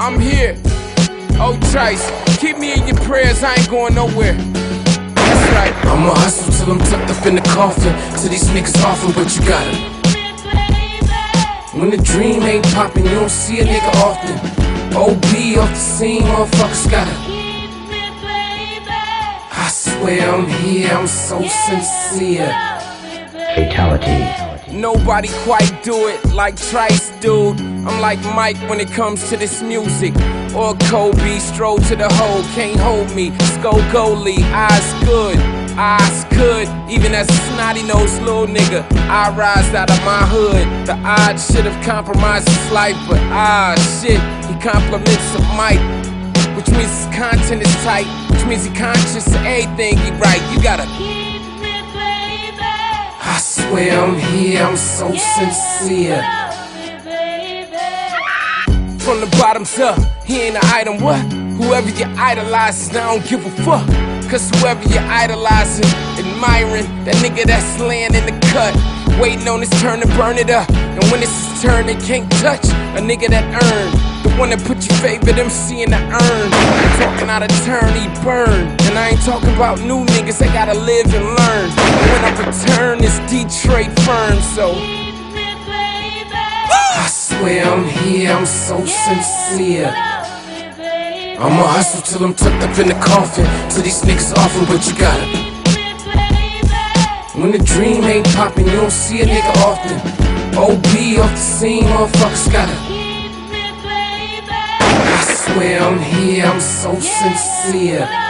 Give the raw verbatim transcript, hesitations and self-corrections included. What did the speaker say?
I'm here. Oh, Trice, keep me in your prayers, I ain't going nowhere. That's right. I'ma hustle till I'm tucked up in the coffin, till these niggas offin', but you got it. When the dream ain't poppin', you don't see a nigga often. O B off the scene, motherfuckers got it. I swear I'm here, I'm so sincere. Fatality. Nobody quite do it like Trice, dude. I'm like Mike when it comes to this music. Or Kobe, stroll to the hole, can't hold me. Sko goalie, eyes good, eyes good. Even as a snotty-nosed little nigga, I rise out of my hood. The odds should have compromised his life, but ah shit, he compliments of Mike, which means his content is tight, which means he conscious of everything he write. You gotta I swear I'm here, I'm so sincere. From the bottoms up, he ain't an item, what? Whoever you idolizing, I don't give a fuck. Cause whoever you're idolizing, admiring, that nigga that's laying in the cut, waiting on his turn to burn it up. And when it's his turn, they can't touch a nigga that earned. The one that put your favorite M C in the urn. I'm talking out of turn, he burned. And I ain't talking about new niggas, they gotta live and learn. And when I return, it's Detroit firm, so I swear I'm here, I'm so sincere. I'ma hustle till I'm tucked up in the coffin, till these niggas offin', but you got it. When the dream ain't poppin', you don't see a nigga often. O B off the scene, motherfuckers got it. I swear I'm here, I'm so sincere.